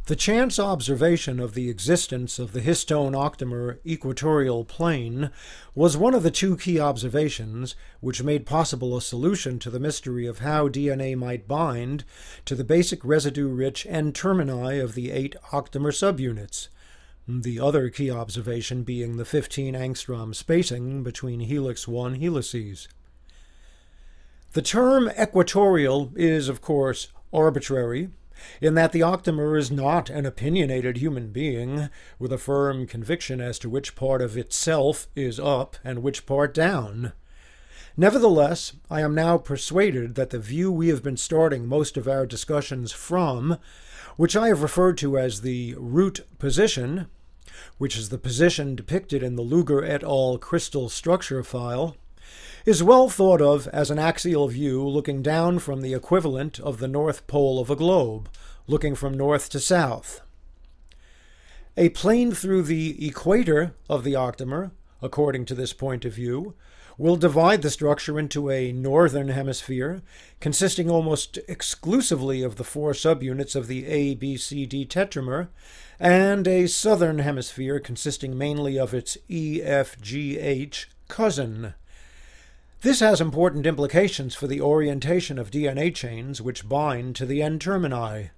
The chance observation of the existence of the histone octamer equatorial plane was one of the two key observations which made possible a solution to the mystery of how DNA might bind to the basic residue-rich N-termini of the 8 octamer subunits, the other key observation being the 15 angstrom spacing between helix 1 helices. The term equatorial is, of course, arbitrary, in that the octamer is not an opinionated human being with a firm conviction as to which part of itself is up and which part down. Nevertheless, I am now persuaded that the view we have been starting most of our discussions from, which I have referred to as the root position, which is the position depicted in the Luger et al. Crystal structure file, is well thought of as an axial view looking down from the equivalent of the north pole of a globe, looking from north to south. A plane through the equator of the octamer, according to this point of view, will divide the structure into a northern hemisphere, consisting almost exclusively of the 4 subunits of the ABCD tetramer, and a southern hemisphere consisting mainly of its EFGH cousin. This has important implications for the orientation of DNA chains which bind to the N-termini.